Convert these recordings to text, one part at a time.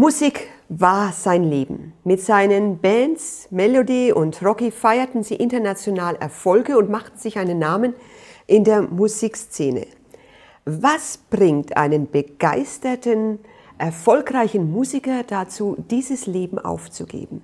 Musik war sein Leben. Mit seinen Bands Melody und Rocky feierten sie international Erfolge und machten sich einen Namen in der Musikszene. Was bringt einen begeisterten, erfolgreichen Musiker dazu, dieses Leben aufzugeben?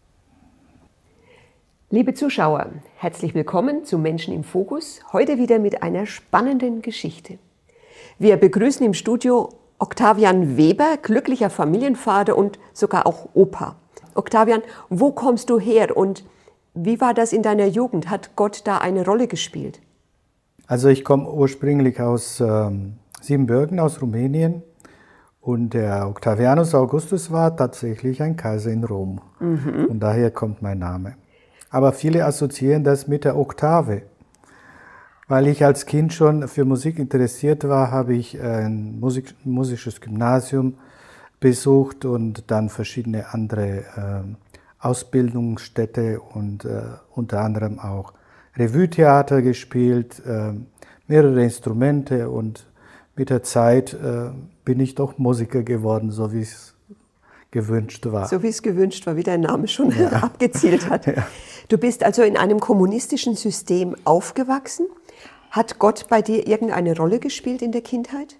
Liebe Zuschauer, herzlich willkommen zu Menschen im Fokus, heute wieder mit einer spannenden Geschichte. Wir begrüßen im Studio Octavian Weber, glücklicher Familienvater und sogar auch Opa. Octavian, wo kommst du her und wie war das in deiner Jugend? Hat Gott da eine Rolle gespielt? Also ich komme ursprünglich aus Siebenbürgen, aus Rumänien. Und der Octavianus Augustus war tatsächlich ein Kaiser in Rom. Und daher kommt mein Name. Aber viele assoziieren das mit der Oktave. Weil ich als Kind schon für Musik interessiert war, habe ich ein musisches Gymnasium besucht und dann verschiedene andere Ausbildungsstätte und unter anderem auch Revue-Theater gespielt, mehrere Instrumente, und mit der Zeit bin ich doch Musiker geworden, so wie es gewünscht war. So wie es gewünscht war, wie dein Name schon abgezielt hat. Ja. Du bist also in einem kommunistischen System aufgewachsen. Hat Gott bei dir irgendeine Rolle gespielt in der Kindheit?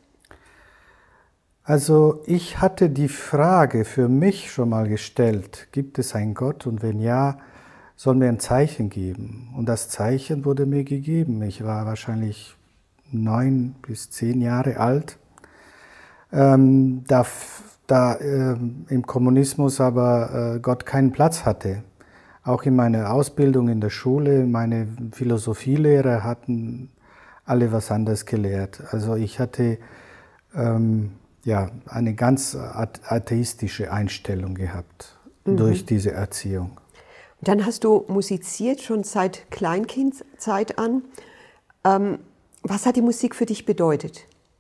Also ich hatte die Frage für mich schon mal gestellt, gibt es einen Gott, und wenn ja, soll mir ein Zeichen geben. Und das Zeichen wurde mir gegeben. Ich war wahrscheinlich 9 bis 10 Jahre alt. Im Kommunismus aber Gott keinen Platz hatte. Auch in meiner Ausbildung in der Schule, meine Philosophielehrer hatten alle was anderes gelehrt. Also ich hatte eine ganz atheistische Einstellung gehabt durch diese Erziehung. Und dann hast du musiziert schon seit Kleinkindszeit an. Was hat die Musik für dich bedeutet?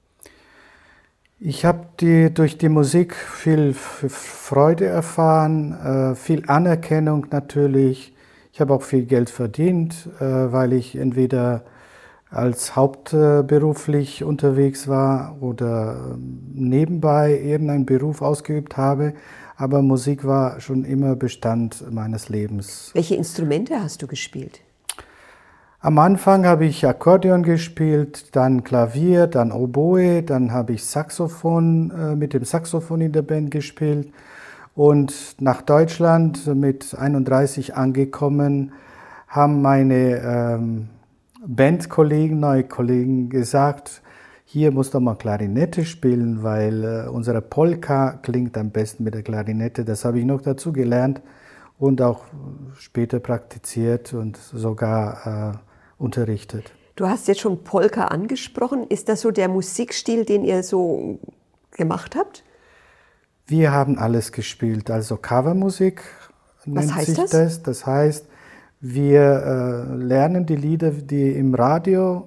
Ich habe durch die Musik viel Freude erfahren, viel Anerkennung natürlich. Ich habe auch viel Geld verdient, weil ich entweder als hauptberuflich unterwegs war oder nebenbei irgendeinen Beruf ausgeübt habe. Aber Musik war schon immer Bestand meines Lebens. Welche Instrumente hast du gespielt? Am Anfang habe ich Akkordeon gespielt, dann Klavier, dann Oboe, dann habe ich Saxophon, mit dem Saxophon in der Band gespielt. Und nach Deutschland mit 31 angekommen, haben meine Bandkollegen, neue Kollegen gesagt, hier musst du mal Klarinette spielen, weil unsere Polka klingt am besten mit der Klarinette. Das habe ich noch dazu gelernt und auch später praktiziert und sogar unterrichtet. Du hast jetzt schon Polka angesprochen. Ist das so der Musikstil, den ihr so gemacht habt? Wir haben alles gespielt, also Covermusik nennt sich das. Das heißt, wir lernen die Lieder, die im Radio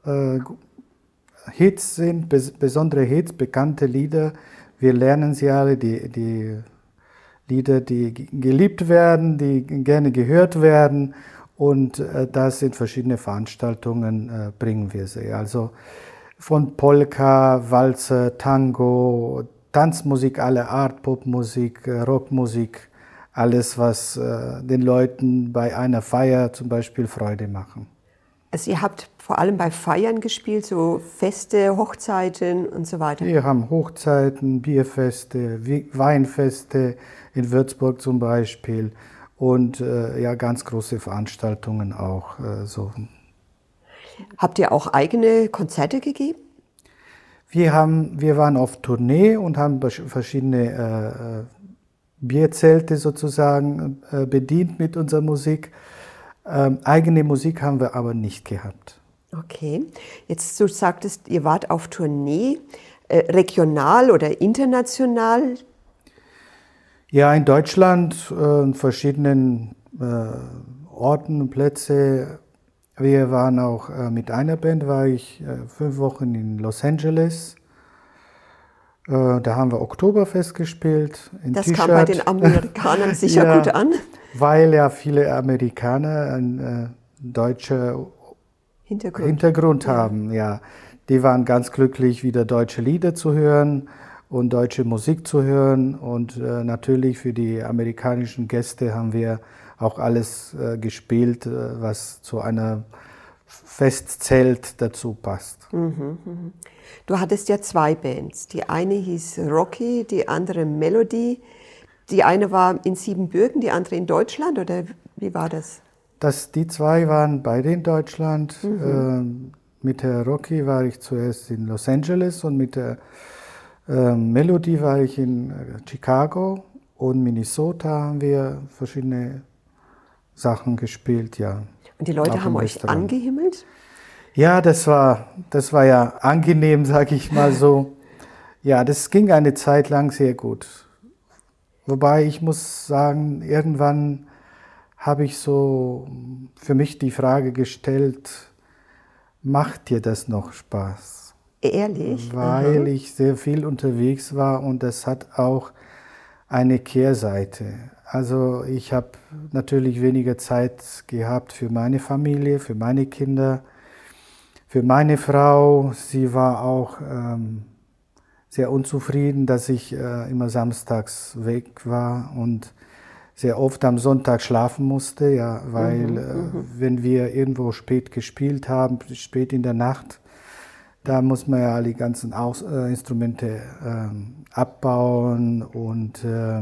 Hits sind, besondere Hits, bekannte Lieder. Wir lernen sie alle, die Lieder, die geliebt werden, die gerne gehört werden. Und das in verschiedene Veranstaltungen bringen wir sie. Also von Polka, Walzer, Tango, Tanzmusik aller Art, Popmusik, Rockmusik, alles, was den Leuten bei einer Feier zum Beispiel Freude machen. Also ihr habt vor allem bei Feiern gespielt, so Feste, Hochzeiten und so weiter? Wir haben Hochzeiten, Bierfeste, Weinfeste in Würzburg zum Beispiel. Und ganz große Veranstaltungen auch. Habt ihr auch eigene Konzerte gegeben? Wir waren auf Tournee und haben verschiedene Bierzelte sozusagen bedient mit unserer Musik. Eigene Musik haben wir aber nicht gehabt. Okay, jetzt du sagtest, ihr wart auf Tournee, regional oder international? Ja, in Deutschland, in verschiedenen Orten und Plätzen. Wir waren auch mit einer Band, war ich 5 Wochen in Los Angeles. Da haben wir Oktoberfest gespielt. Das kam bei den Amerikanern sicher gut an. Weil ja viele Amerikaner einen deutschen Hintergrund haben. Ja. Die waren ganz glücklich, wieder deutsche Lieder zu hören. und deutsche Musik zu hören. Und natürlich für die amerikanischen Gäste haben wir auch alles gespielt, was zu einer Festzelt dazu passt. Du hattest ja 2 Bands. Die eine hieß Rocky, die andere Melody. Die eine war in Siebenbürgen, die andere in Deutschland, oder wie war das? Die 2 waren beide in Deutschland. Mit der Rocky war ich zuerst in Los Angeles und mit der Melody war ich in Chicago und Minnesota, haben wir verschiedene Sachen gespielt, ja. Und die Leute haben euch angehimmelt? Ja, das war ja angenehm, sage ich mal so. Ja, das ging eine Zeit lang sehr gut. Wobei ich muss sagen, irgendwann habe ich so für mich die Frage gestellt, macht dir das noch Spaß? Ehrlich? Weil ich sehr viel unterwegs war und das hat auch eine Kehrseite. Also ich habe natürlich weniger Zeit gehabt für meine Familie, für meine Kinder, für meine Frau. Sie war auch sehr unzufrieden, dass ich immer samstags weg war und sehr oft am Sonntag schlafen musste, ja, weil wenn wir irgendwo spät gespielt haben, spät in der Nacht, da muss man ja die ganzen Instrumente abbauen und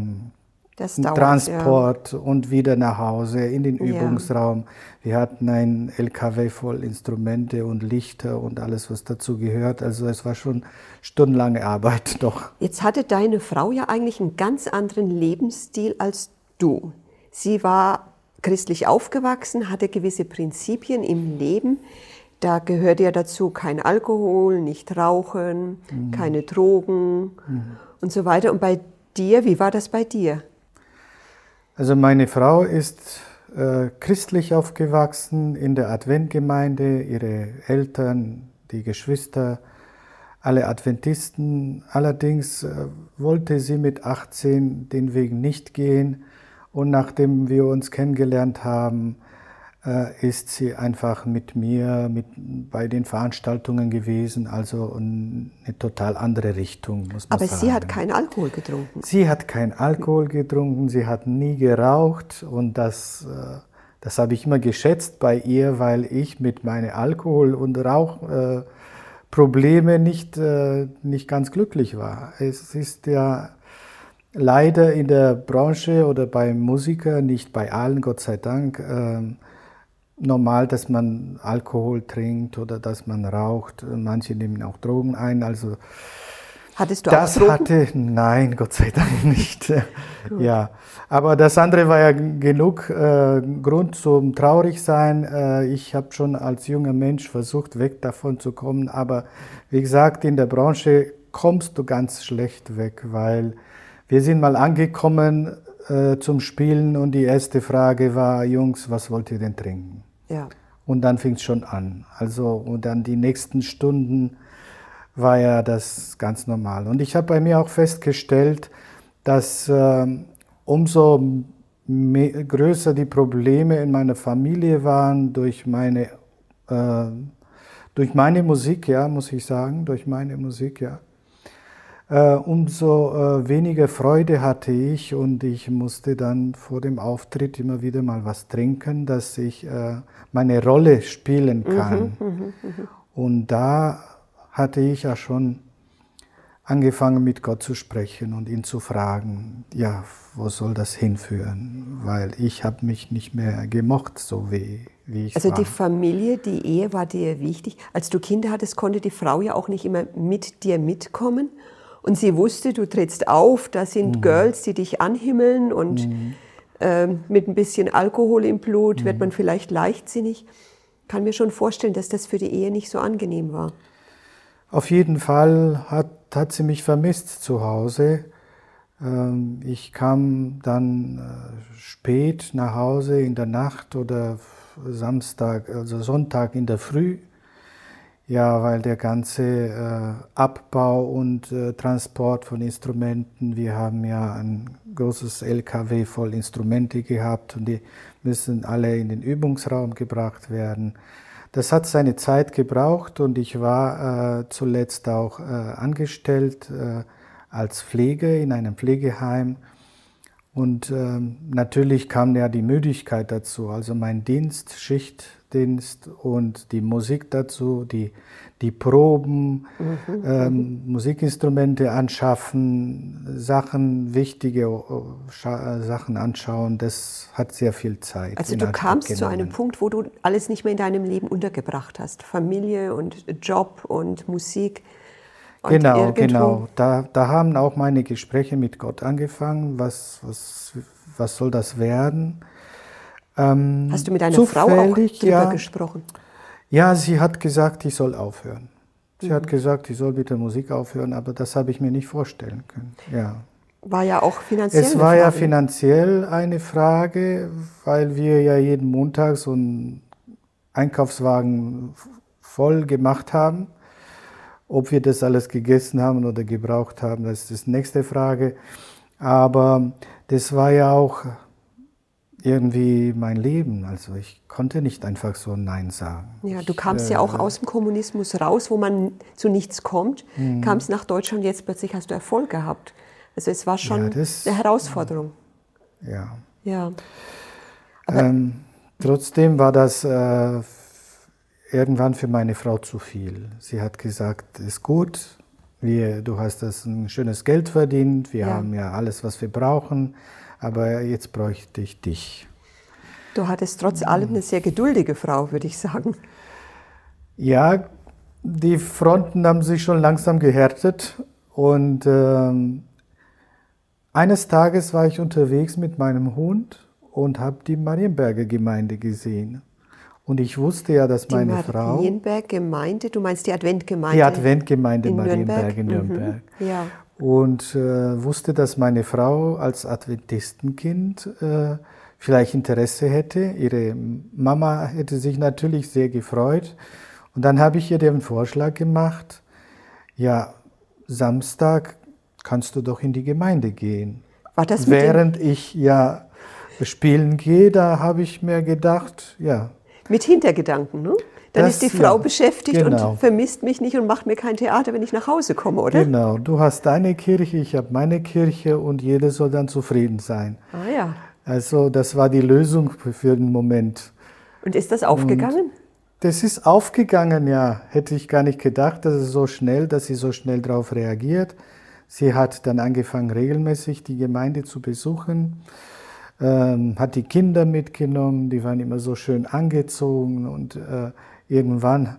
Transport und wieder nach Hause in den Übungsraum. Wir hatten ein LKW voll Instrumente und Lichter und alles, was dazu gehört. Also es war schon stundenlange Arbeit doch. Jetzt hatte deine Frau ja eigentlich einen ganz anderen Lebensstil als du. Sie war christlich aufgewachsen, hatte gewisse Prinzipien im Leben. Da gehört ja dazu kein Alkohol, nicht Rauchen, keine Drogen und so weiter. Und bei dir, wie war das bei dir? Also meine Frau ist christlich aufgewachsen in der Adventgemeinde, ihre Eltern, die Geschwister, alle Adventisten. Allerdings wollte sie mit 18 den Weg nicht gehen und nachdem wir uns kennengelernt haben, ist sie einfach mit mir bei den Veranstaltungen gewesen, also eine total andere Richtung, muss man sagen. Aber sie hat keinen Alkohol getrunken? Sie hat keinen Alkohol getrunken, sie hat nie geraucht und das habe ich immer geschätzt bei ihr, weil ich mit meinen Alkohol- und Rauchproblemen nicht ganz glücklich war. Es ist ja leider in der Branche oder bei Musikern, nicht bei allen, Gott sei Dank, normal, dass man Alkohol trinkt oder dass man raucht. Manche nehmen auch Drogen ein. Also hattest du auch Drogen? Nein, Gott sei Dank nicht. Ja, aber das andere war ja genug Grund zum Traurigsein. Ich habe schon als junger Mensch versucht, weg davon zu kommen. Aber wie gesagt, in der Branche kommst du ganz schlecht weg, weil wir sind mal angekommen zum Spielen und die erste Frage war, Jungs, was wollt ihr denn trinken? Ja. Und dann fing es schon an. Also, und dann die nächsten Stunden war ja das ganz normal. Und ich habe bei mir auch festgestellt, dass umso größer die Probleme in meiner Familie waren durch meine Musik, ja, muss ich sagen, durch meine Musik, ja. Umso weniger Freude hatte ich und ich musste dann vor dem Auftritt immer wieder mal was trinken, dass ich meine Rolle spielen kann. Und da hatte ich ja schon angefangen mit Gott zu sprechen und ihn zu fragen, ja, wo soll das hinführen? Weil ich habe mich nicht mehr gemocht, so wie ich war. Also die Familie, die Ehe war dir wichtig. Als du Kinder hattest, konnte die Frau ja auch nicht immer mit dir mitkommen. Und sie wusste, du trittst auf, da sind Girls, die dich anhimmeln und mit ein bisschen Alkohol im Blut wird man vielleicht leichtsinnig. Ich kann mir schon vorstellen, dass das für die Ehe nicht so angenehm war. Auf jeden Fall hat sie mich vermisst zu Hause. Ich kam dann spät nach Hause in der Nacht oder Samstag, also Sonntag in der Früh. Ja, weil der ganze Abbau und Transport von Instrumenten, wir haben ja ein großes LKW voll Instrumente gehabt und die müssen alle in den Übungsraum gebracht werden. Das hat seine Zeit gebraucht und ich war zuletzt auch angestellt als Pflege in einem Pflegeheim. Und natürlich kam ja die Müdigkeit dazu, also mein Dienst, Schichtdienst und die Musik dazu, die Proben, Musikinstrumente anschaffen, wichtige Sachen anschauen, das hat sehr viel Zeit. Also du kamst zu einem Punkt, wo du alles nicht mehr in deinem Leben untergebracht hast, Familie und Job und Musik. Genau. Da haben auch meine Gespräche mit Gott angefangen. Was soll das werden? Hast du mit deiner Frau auch darüber gesprochen? Ja, sie hat gesagt, ich soll aufhören. Sie hat gesagt, ich soll mit der Musik aufhören, aber das habe ich mir nicht vorstellen können. Ja. War ja auch finanziell Es war ja finanziell eine Frage, weil wir ja jeden Montag so einen Einkaufswagen voll gemacht haben. Ob wir das alles gegessen haben oder gebraucht haben, das ist die nächste Frage. Aber das war ja auch irgendwie mein Leben. Also ich konnte nicht einfach so Nein sagen. Ja, du kamst ja auch aus dem Kommunismus raus, wo man zu nichts kommt, kamst nach Deutschland, jetzt plötzlich hast du Erfolg gehabt. Also es war schon eine Herausforderung. Ja. Trotzdem war das irgendwann für meine Frau zu viel. Sie hat gesagt, ist gut, du hast das ein schönes Geld verdient, wir haben ja alles, was wir brauchen, aber jetzt bräuchte ich dich. Du hattest trotz allem eine sehr geduldige Frau, würde ich sagen. Ja, die Fronten haben sich schon langsam gehärtet und eines Tages war ich unterwegs mit meinem Hund und habe die Marienberger Gemeinde gesehen. Und ich wusste ja, dass meine Frau... Die Marienberg-Gemeinde, du meinst die Adventgemeinde? Die Adventgemeinde Marienberg in Nürnberg. Ja. Und wusste, dass meine Frau als Adventistenkind vielleicht Interesse hätte. Ihre Mama hätte sich natürlich sehr gefreut. Und dann habe ich ihr den Vorschlag gemacht, ja, Samstag kannst du doch in die Gemeinde gehen. War das Während ich ja spielen gehe, da habe ich mir gedacht, ja... Mit Hintergedanken, ne? Dann ist die Frau beschäftigt und vermisst mich nicht und macht mir kein Theater, wenn ich nach Hause komme, oder? Genau, du hast deine Kirche, ich habe meine Kirche und jeder soll dann zufrieden sein. Ah ja. Also das war die Lösung für den Moment. Und ist das aufgegangen? Das ist aufgegangen, ja. Hätte ich gar nicht gedacht, dass sie so schnell darauf reagiert. Sie hat dann angefangen, regelmäßig die Gemeinde zu besuchen. Hat die Kinder mitgenommen, die waren immer so schön angezogen und irgendwann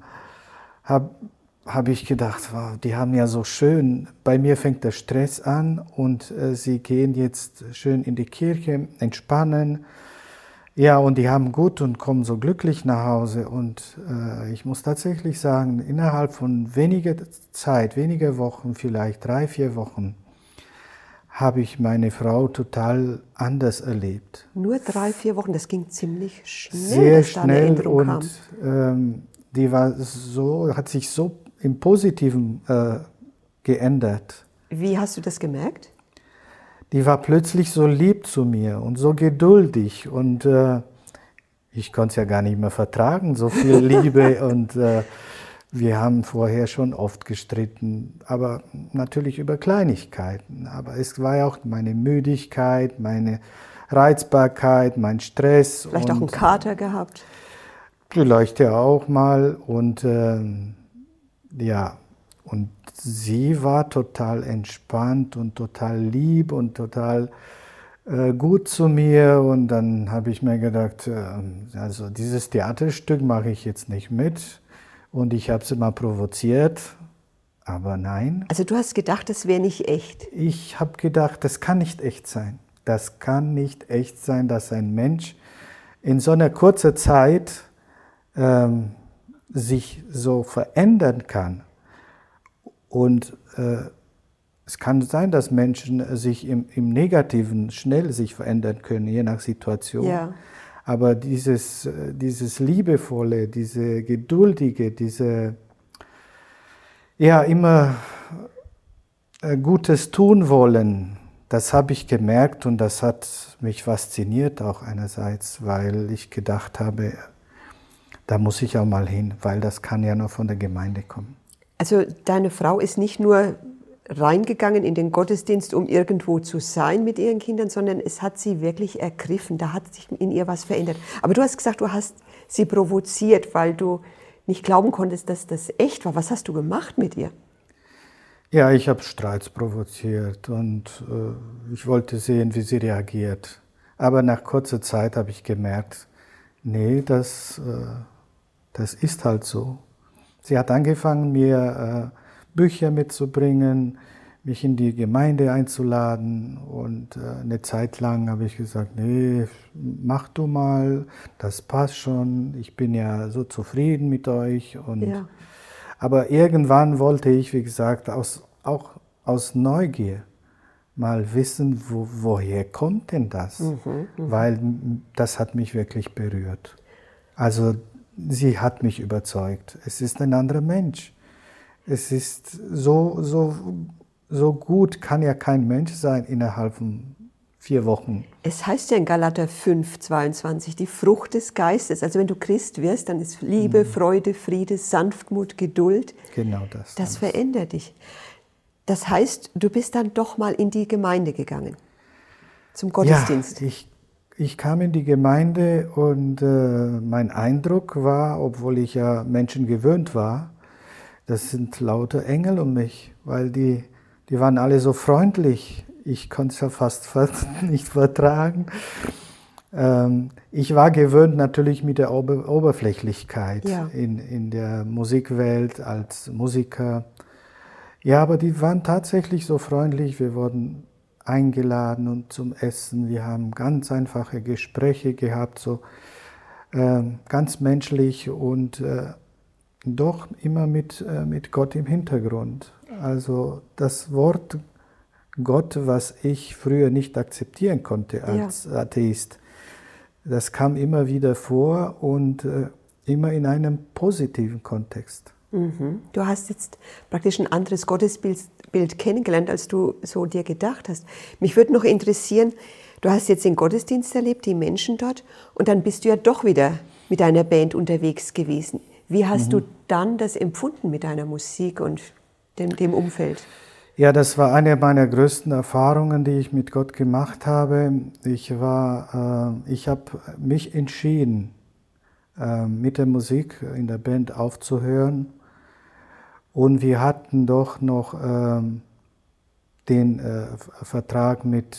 habe ich gedacht, wow, die haben ja so schön, bei mir fängt der Stress an und sie gehen jetzt schön in die Kirche, entspannen, ja, und die haben gut und kommen so glücklich nach Hause und ich muss tatsächlich sagen, innerhalb von weniger Zeit, weniger Wochen, vielleicht 3, 4 Wochen, habe ich meine Frau total anders erlebt. Nur 3, 4 Wochen, das ging ziemlich schnell. Sehr schnell und die hat sich so im Positiven geändert. Wie hast du das gemerkt? Die war plötzlich so lieb zu mir und so geduldig und ich konnte es ja gar nicht mehr vertragen, so viel Liebe und wir haben vorher schon oft gestritten, aber natürlich über Kleinigkeiten. Aber es war ja auch meine Müdigkeit, meine Reizbarkeit, mein Stress. Vielleicht auch einen Kater gehabt? Vielleicht ja auch mal. Und ja, und sie war total entspannt und total lieb und total gut zu mir. Und dann habe ich mir gedacht, also dieses Theaterstück mache ich jetzt nicht mit. Und ich habe sie mal provoziert, aber nein. Also du hast gedacht, das wäre nicht echt? Ich habe gedacht, das kann nicht echt sein. Das kann nicht echt sein, dass ein Mensch in so einer kurzen Zeit sich so verändern kann. Und es kann sein, dass Menschen sich im Negativen schnell sich verändern können, je nach Situation. Ja. Aber dieses Liebevolle, diese Geduldige, diese ja immer Gutes tun wollen, das habe ich gemerkt und das hat mich fasziniert auch einerseits, weil ich gedacht habe, da muss ich auch mal hin, weil das kann ja nur von der Gemeinde kommen. Also deine Frau ist nicht nur reingegangen in den Gottesdienst, um irgendwo zu sein mit ihren Kindern, sondern es hat sie wirklich ergriffen. Da hat sich in ihr was verändert. Aber du hast gesagt, du hast sie provoziert, weil du nicht glauben konntest, dass das echt war. Was hast du gemacht mit ihr? Ja, ich habe Streits provoziert und ich wollte sehen, wie sie reagiert. Aber nach kurzer Zeit habe ich gemerkt, nee, das ist halt so. Sie hat angefangen, mir Bücher mitzubringen, mich in die Gemeinde einzuladen und eine Zeit lang habe ich gesagt, nee, mach du mal, das passt schon, ich bin ja so zufrieden mit euch. Ja. Aber irgendwann wollte ich, wie gesagt, auch aus Neugier mal wissen, woher kommt denn das? Weil das hat mich wirklich berührt. Also sie hat mich überzeugt. Es ist ein anderer Mensch. Es ist so gut kann ja kein Mensch sein innerhalb von 4 Wochen. Es heißt ja in Galater 5,22, die Frucht des Geistes. Also wenn du Christ wirst, dann ist Liebe, Freude, Friede, Sanftmut, Geduld. Genau das. Das verändert dich. Das heißt, du bist dann doch mal in die Gemeinde gegangen, zum Gottesdienst. Ja, ich kam in die Gemeinde und mein Eindruck war, obwohl ich ja Menschen gewöhnt war, das sind lauter Engel um mich, weil die waren alle so freundlich. Ich konnte es ja fast nicht vertragen. Ich war gewöhnt natürlich mit der Oberflächlichkeit in der Musikwelt als Musiker. Ja, aber die waren tatsächlich so freundlich. Wir wurden eingeladen und zum Essen. Wir haben ganz einfache Gespräche gehabt, so ganz menschlich und doch immer mit Gott im Hintergrund. Also das Wort Gott, was ich früher nicht akzeptieren konnte als Atheist, das kam immer wieder vor und immer in einem positiven Kontext. Du hast jetzt praktisch ein anderes Gottesbild kennengelernt, als du so dir gedacht hast. Mich würde noch interessieren, du hast jetzt den Gottesdienst erlebt, die Menschen dort, und dann bist du ja doch wieder mit deiner Band unterwegs gewesen. Wie hast du dann das empfunden mit deiner Musik und dem Umfeld? Ja, das war eine meiner größten Erfahrungen, die ich mit Gott gemacht habe. Ich habe mich entschieden, mit der Musik in der Band aufzuhören. Und wir hatten doch noch den Vertrag mit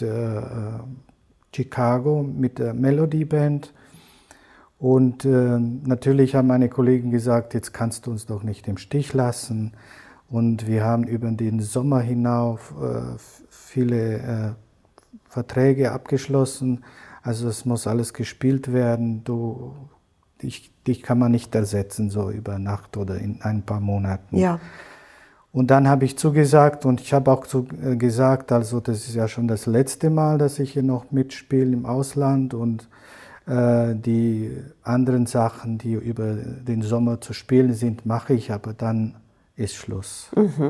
Chicago, mit der Melody Band. Und natürlich haben meine Kollegen gesagt, jetzt kannst du uns doch nicht im Stich lassen. Und wir haben über den Sommer hinauf viele Verträge abgeschlossen. Also es muss alles gespielt werden. Dich kann man nicht ersetzen, so über Nacht oder in ein paar Monaten. Ja. Und dann habe ich zugesagt und ich habe auch gesagt, also das ist ja schon das letzte Mal, dass ich hier noch mitspiele im Ausland und die anderen Sachen, die über den Sommer zu spielen sind, mache ich, aber dann ist Schluss.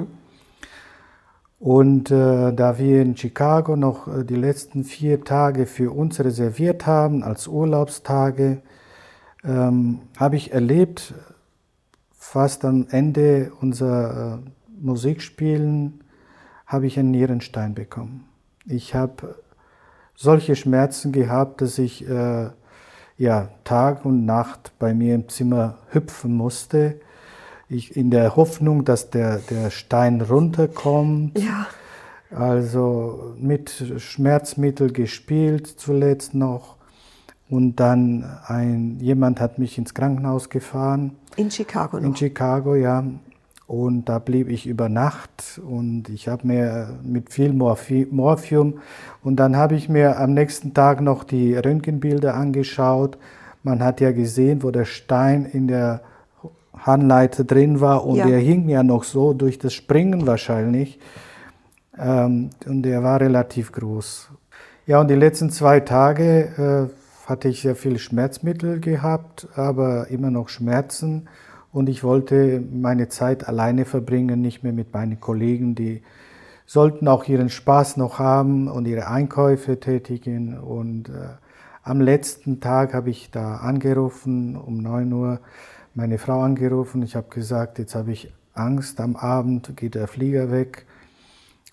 Und da wir in Chicago noch die letzten 4 Tage für uns reserviert haben als Urlaubstage, habe ich erlebt, fast am Ende unserer Musikspielen habe ich einen Nierenstein bekommen. Ich habe solche Schmerzen gehabt, dass ich Tag und Nacht bei mir im Zimmer hüpfen musste. In der Hoffnung, dass der Stein runterkommt. Ja. Also mit Schmerzmittel gespielt zuletzt noch. Und dann jemand hat mich ins Krankenhaus gefahren. In Chicago noch? In Chicago, ja. Und da blieb ich über Nacht und ich habe mir mit viel Morphium und dann habe ich mir am nächsten Tag noch die Röntgenbilder angeschaut. Man hat ja gesehen, wo der Stein in der Harnleiter drin war und der hing ja noch so durch das Springen wahrscheinlich. Und der war relativ groß. Ja, und die letzten 2 Tage hatte ich sehr viel Schmerzmittel gehabt, aber immer noch Schmerzen. Und ich wollte meine Zeit alleine verbringen, nicht mehr mit meinen Kollegen. Die sollten auch ihren Spaß noch haben und ihre Einkäufe tätigen. Und am letzten Tag habe ich da angerufen, um 9 Uhr, meine Frau angerufen. Ich habe gesagt, jetzt habe ich Angst, am Abend geht der Flieger weg.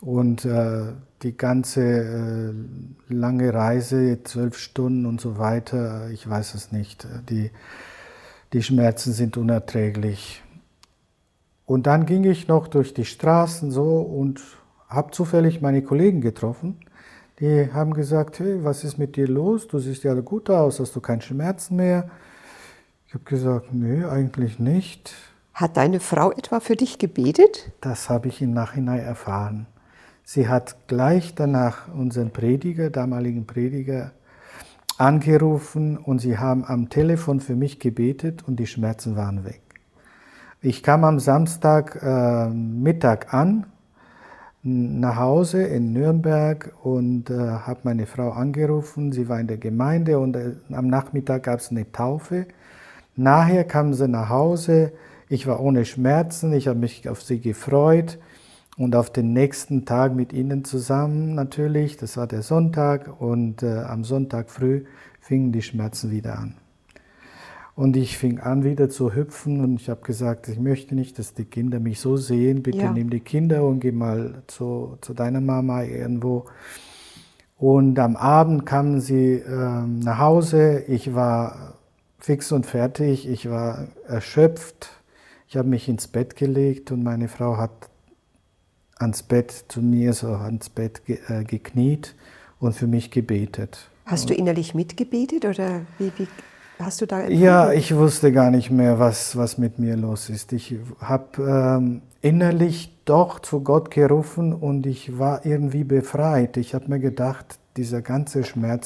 Und die ganze lange Reise, 12 Stunden und so weiter, ich weiß es nicht. Die Schmerzen sind unerträglich. Und dann ging ich noch durch die Straßen so und habe zufällig meine Kollegen getroffen. Die haben gesagt, hey, was ist mit dir los? Du siehst ja gut aus, hast du keine Schmerzen mehr? Ich habe gesagt, nee, eigentlich nicht. Hat deine Frau etwa für dich gebetet? Das habe ich im Nachhinein erfahren. Sie hat gleich danach unseren Prediger, damaligen Prediger, angerufen und sie haben am Telefon für mich gebetet und die Schmerzen waren weg. Ich kam am Samstag Mittag an, nach Hause in Nürnberg und habe meine Frau angerufen. Sie war in der Gemeinde und am Nachmittag gab es eine Taufe. Nachher kam sie nach Hause. Ich war ohne Schmerzen, ich habe mich auf sie gefreut und auf den nächsten Tag mit ihnen zusammen natürlich. Das war der Sonntag und am Sonntag früh fingen die Schmerzen wieder an. Und ich fing an wieder zu hüpfen und ich habe gesagt, ich möchte nicht, dass die Kinder mich so sehen. Bitte nimm die Kinder und geh mal zu deiner Mama irgendwo. Und am Abend kamen sie nach Hause. Ich war fix und fertig, ich war erschöpft. Ich habe mich ins Bett gelegt und meine Frau hat ans Bett zu mir, so ans Bett gekniet und für mich gebetet. Hast du innerlich mitgebetet oder wie hast du da empfunden? Ja, ich wusste gar nicht mehr, was mit mir los ist. Ich habe innerlich doch zu Gott gerufen und ich war irgendwie befreit. Ich habe mir gedacht, dieser ganze Schmerz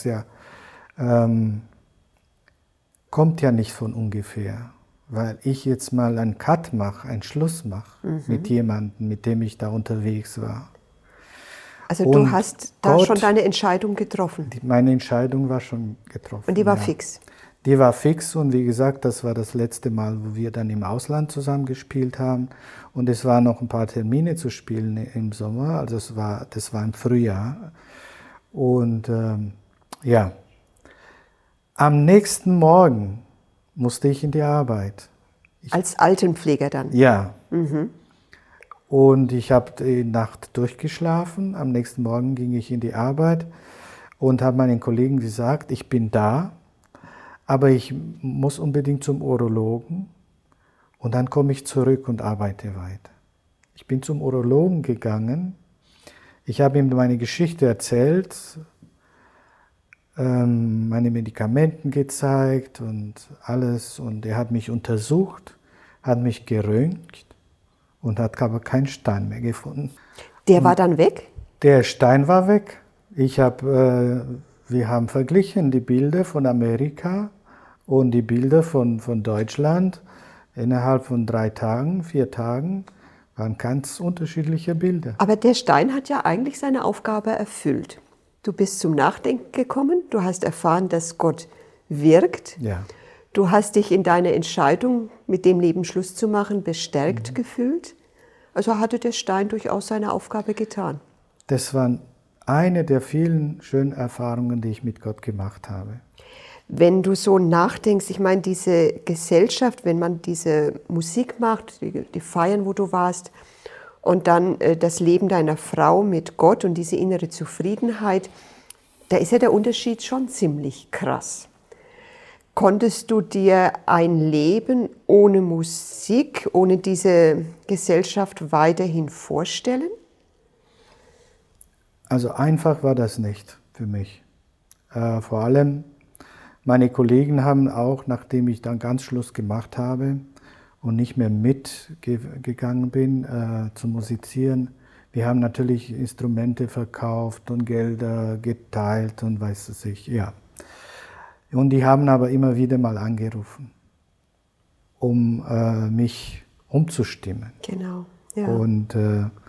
kommt ja nicht von ungefähr, weil ich jetzt mal einen Cut mache, einen Schluss mache mit jemandem, mit dem ich da unterwegs war. Also du hast da schon deine Entscheidung getroffen? Meine Entscheidung war schon getroffen. Und die war fix? Die war fix und wie gesagt, das war das letzte Mal, wo wir dann im Ausland zusammen gespielt haben. Und es waren noch ein paar Termine zu spielen im Sommer, also das war im Frühjahr. Und ja, am nächsten Morgen musste ich in die Arbeit. Als Altenpfleger dann? Ja. Und ich habe die Nacht durchgeschlafen. Am nächsten Morgen ging ich in die Arbeit und habe meinen Kollegen gesagt, ich bin da, aber ich muss unbedingt zum Urologen und dann komme ich zurück und arbeite weiter. Ich bin zum Urologen gegangen. Ich habe ihm meine Geschichte erzählt, meine Medikamenten gezeigt und alles. Und er hat mich untersucht, hat mich geröntgt und hat aber keinen Stein mehr gefunden. Der war dann weg? Der Stein war weg. Wir haben verglichen die Bilder von Amerika und die Bilder von Deutschland. Innerhalb von 3 Tagen, 4 Tagen waren ganz unterschiedliche Bilder. Aber der Stein hat ja eigentlich seine Aufgabe erfüllt. Du bist zum Nachdenken gekommen, du hast erfahren, dass Gott wirkt. Ja. Du hast dich in deiner Entscheidung, mit dem Leben Schluss zu machen, bestärkt gefühlt. Also hatte der Stein durchaus seine Aufgabe getan. Das war eine der vielen schönen Erfahrungen, die ich mit Gott gemacht habe. Wenn du so nachdenkst, ich meine, diese Gesellschaft, wenn man diese Musik macht, die Feiern, wo du warst, und dann das Leben deiner Frau mit Gott und diese innere Zufriedenheit, da ist ja der Unterschied schon ziemlich krass. Konntest du dir ein Leben ohne Musik, ohne diese Gesellschaft weiterhin vorstellen? Also einfach war das nicht für mich. Vor allem meine Kollegen haben auch, nachdem ich dann ganz Schluss gemacht habe und nicht mehr mitgegangen bin zum Musizieren, wir haben natürlich Instrumente verkauft und Gelder geteilt und weiß es ich, ja. Und die haben aber immer wieder mal angerufen, um mich umzustimmen. Genau, ja. Und,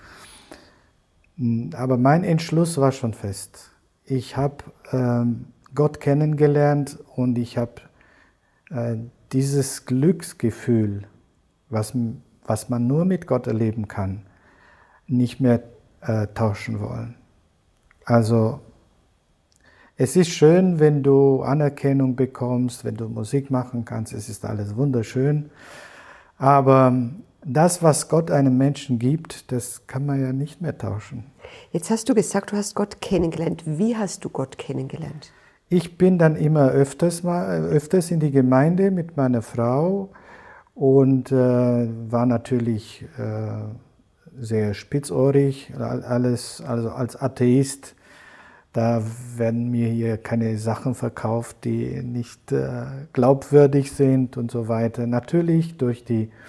aber mein Entschluss war schon fest. Ich habe Gott kennengelernt und ich habe dieses Glücksgefühl, was man nur mit Gott erleben kann, nicht mehr tauschen wollen. Also es ist schön, wenn du Anerkennung bekommst, wenn du Musik machen kannst, es ist alles wunderschön. Aber das, was Gott einem Menschen gibt, das kann man ja nicht mehr tauschen. Jetzt hast du gesagt, du hast Gott kennengelernt. Wie hast du Gott kennengelernt? Ich bin dann immer öfters in die Gemeinde mit meiner Frau und war natürlich sehr spitzohrig, also als Atheist. Da werden mir hier keine Sachen verkauft, die nicht glaubwürdig sind und so weiter. Natürlich durch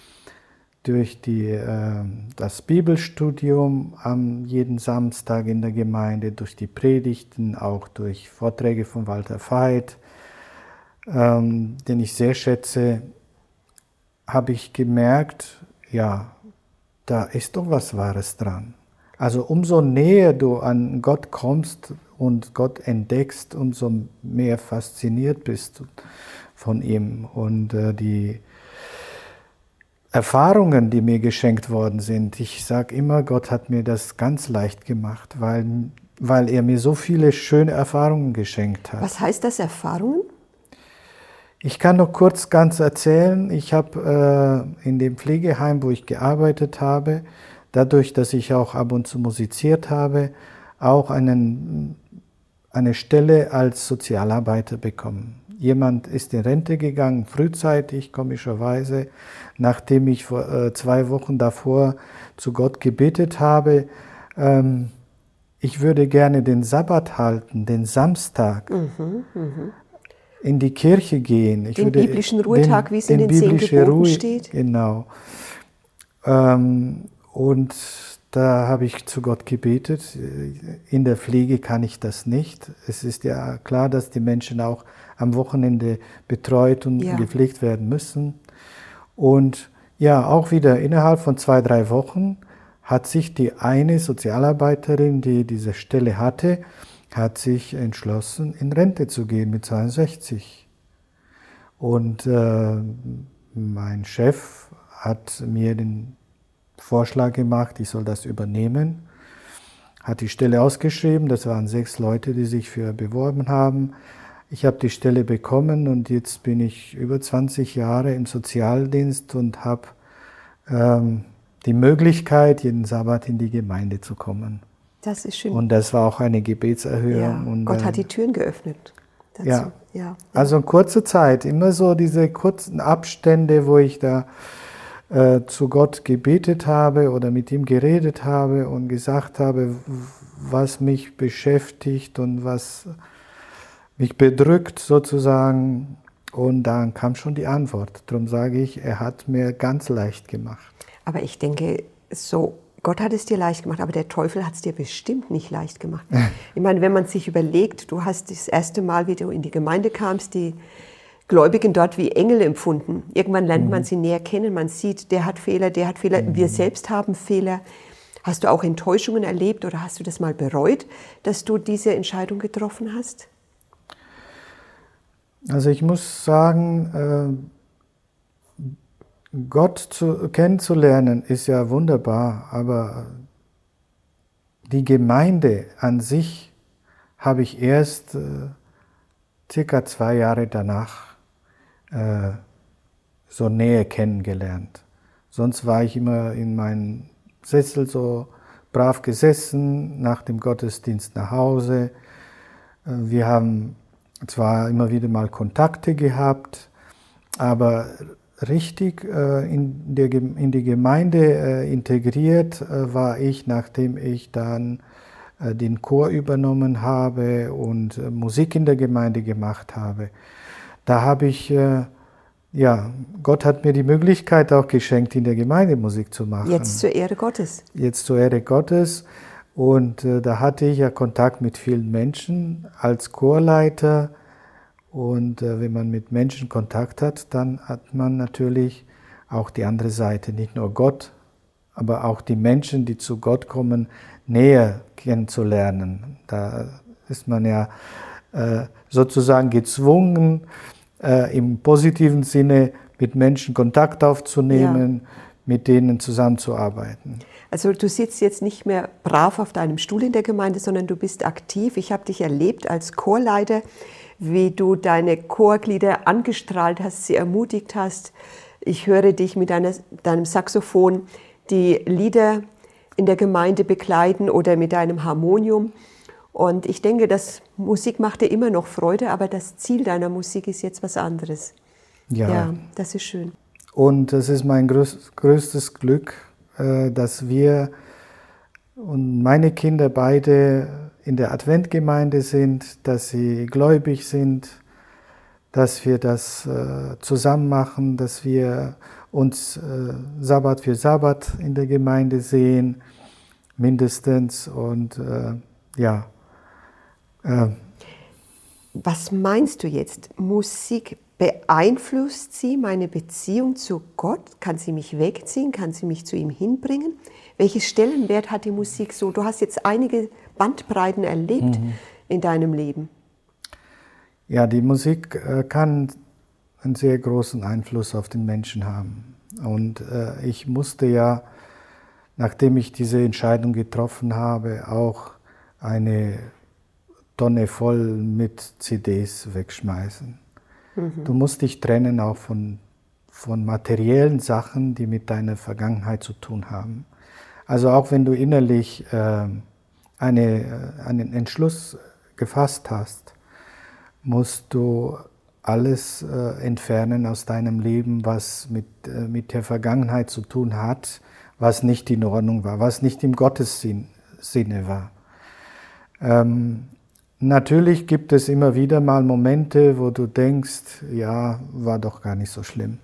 das Bibelstudium jeden Samstag in der Gemeinde, durch die Predigten, auch durch Vorträge von Walter Veit, den ich sehr schätze, habe ich gemerkt, ja, da ist doch was Wahres dran. Also umso näher du an Gott kommst und Gott entdeckst, umso mehr fasziniert bist du von ihm. Und die Erfahrungen, die mir geschenkt worden sind, ich sage immer, Gott hat mir das ganz leicht gemacht, weil er mir so viele schöne Erfahrungen geschenkt hat. Was heißt das, Erfahrungen? Ich kann noch kurz ganz erzählen, ich habe in dem Pflegeheim, wo ich gearbeitet habe, dadurch, dass ich auch ab und zu musiziert habe, auch eine Stelle als Sozialarbeiter bekommen. Jemand ist in Rente gegangen, frühzeitig, komischerweise, nachdem ich 2 Wochen davor zu Gott gebetet habe, ich würde gerne den Sabbat halten, den Samstag, in die Kirche gehen. Den biblischen Ruhetag, wie es in den 10 Geboten steht. Genau. Und da habe ich zu Gott gebetet. In der Pflege kann ich das nicht. Es ist ja klar, dass die Menschen auch am Wochenende betreut und gepflegt werden müssen. Und ja, auch wieder innerhalb von 2, 3 Wochen hat sich die eine Sozialarbeiterin, die diese Stelle hatte, hat sich entschlossen, in Rente zu gehen mit 62. Und mein Chef hat mir den Vorschlag gemacht, ich soll das übernehmen, hat die Stelle ausgeschrieben, das waren 6 Leute, die sich für beworben haben. Ich habe die Stelle bekommen und jetzt bin ich über 20 Jahre im Sozialdienst und habe die Möglichkeit, jeden Sabbat in die Gemeinde zu kommen. Das ist schön. Und das war auch eine Gebetserhöhung. Ja, und, Gott hat die Türen geöffnet dazu. Ja. Also in kurzer Zeit, immer so diese kurzen Abstände, wo ich da zu Gott gebetet habe oder mit ihm geredet habe und gesagt habe, was mich beschäftigt und was mich bedrückt sozusagen. Und dann kam schon die Antwort. Darum sage ich, er hat mir ganz leicht gemacht. Aber ich denke, Gott hat es dir leicht gemacht, aber der Teufel hat es dir bestimmt nicht leicht gemacht. Ich meine, wenn man sich überlegt, du hast das erste Mal, wie du in die Gemeinde kamst, die Gläubigen dort wie Engel empfunden. Irgendwann lernt man sie näher kennen, man sieht, der hat Fehler, wir selbst haben Fehler. Hast du auch Enttäuschungen erlebt oder hast du das mal bereut, dass du diese Entscheidung getroffen hast? Also ich muss sagen, Gott kennenzulernen ist ja wunderbar, aber die Gemeinde an sich habe ich erst circa 2 Jahre danach so näher kennengelernt. Sonst war ich immer in meinem Sessel so brav gesessen, nach dem Gottesdienst nach Hause. Wir haben zwar immer wieder mal Kontakte gehabt, aber richtig in die Gemeinde integriert war ich, nachdem ich dann den Chor übernommen habe und Musik in der Gemeinde gemacht habe. Da habe ich, Gott hat mir die Möglichkeit auch geschenkt, in der Gemeinde Musik zu machen. Jetzt zur Ehre Gottes. Jetzt zur Ehre Gottes. Und da hatte ich ja Kontakt mit vielen Menschen als Chorleiter. Und wenn man mit Menschen Kontakt hat, dann hat man natürlich auch die andere Seite, nicht nur Gott, aber auch die Menschen, die zu Gott kommen, näher kennenzulernen. Da ist man ja sozusagen gezwungen, im positiven Sinne mit Menschen Kontakt aufzunehmen, mit denen zusammenzuarbeiten. Also du sitzt jetzt nicht mehr brav auf deinem Stuhl in der Gemeinde, sondern du bist aktiv. Ich habe dich erlebt als Chorleiter, wie du deine Chorglieder angestrahlt hast, sie ermutigt hast. ich höre dich mit deinem Saxophon die Lieder in der Gemeinde begleiten oder mit deinem Harmonium. Und ich denke, dass Musik macht dir immer noch Freude, aber das Ziel deiner Musik ist jetzt was anderes. Ja, das ist schön. Und es ist mein größtes Glück, dass wir und meine Kinder beide in der Adventgemeinde sind, dass sie gläubig sind, dass wir das zusammen machen, dass wir uns Sabbat für Sabbat in der Gemeinde sehen, mindestens. Und Was meinst du jetzt? Musik beeinflusst sie meine Beziehung zu Gott? Kann sie mich wegziehen? Kann sie mich zu ihm hinbringen? Welchen Stellenwert hat die Musik so? Du hast jetzt einige Bandbreiten erlebt in deinem Leben. Ja, die Musik kann einen sehr großen Einfluss auf den Menschen haben. Und ich musste ja, nachdem ich diese Entscheidung getroffen habe, auch eine Tonne voll mit CDs wegschmeißen. Du musst dich trennen auch von materiellen Sachen, die mit deiner Vergangenheit zu tun haben. Also auch wenn du innerlich einen Entschluss gefasst hast, musst du alles entfernen aus deinem Leben, was mit der Vergangenheit zu tun hat, was nicht in Ordnung war, was nicht im Gottes Sinne war. Natürlich gibt es immer wieder mal Momente, wo du denkst, ja, war doch gar nicht so schlimm.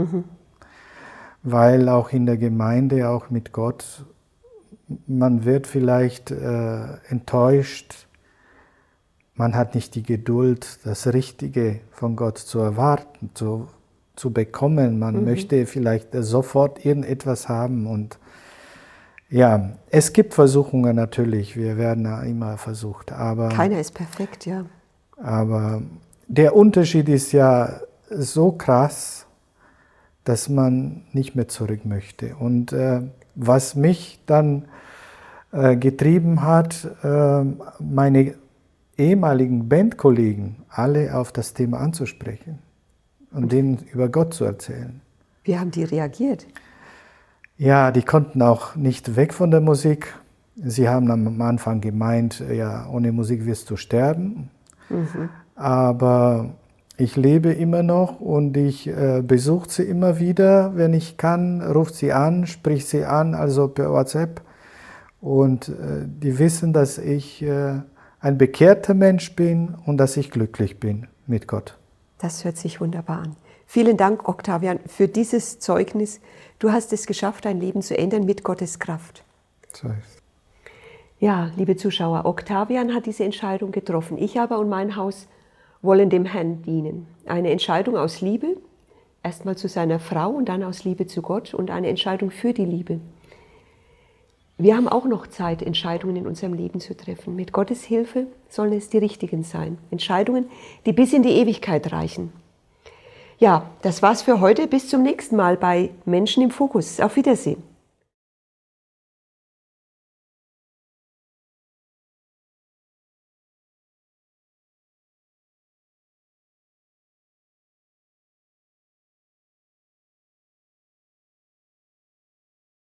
Weil auch in der Gemeinde, auch mit Gott, man wird vielleicht enttäuscht, man hat nicht die Geduld, das Richtige von Gott zu erwarten, zu bekommen. Man möchte vielleicht sofort irgendetwas haben. Und ja, es gibt Versuchungen natürlich, wir werden immer versucht. Aber keiner ist perfekt, ja. Aber der Unterschied ist ja so krass, dass man nicht mehr zurück möchte. Und was mich dann getrieben hat, meine ehemaligen Bandkollegen alle auf das Thema anzusprechen und denen über Gott zu erzählen. Wie haben die reagiert? Ja, die konnten auch nicht weg von der Musik. Sie haben am Anfang gemeint, ja, ohne Musik wirst du sterben. Aber ich lebe immer noch und ich besuche sie immer wieder, wenn ich kann, rufe sie an, sprich sie an, also per WhatsApp. Und die wissen, dass ich ein bekehrter Mensch bin und dass ich glücklich bin mit Gott. Das hört sich wunderbar an. Vielen Dank, Octavian, für dieses Zeugnis. Du hast es geschafft, dein Leben zu ändern mit Gottes Kraft. So ist. Ja, liebe Zuschauer, Octavian hat diese Entscheidung getroffen. Ich aber und mein Haus wollen dem Herrn dienen. Eine Entscheidung aus Liebe, erstmal zu seiner Frau und dann aus Liebe zu Gott und eine Entscheidung für die Liebe. Wir haben auch noch Zeit, Entscheidungen in unserem Leben zu treffen. Mit Gottes Hilfe sollen es die richtigen sein. Entscheidungen, die bis in die Ewigkeit reichen. Ja, das war's für heute. Bis zum nächsten Mal bei Menschen im Fokus. Auf Wiedersehen.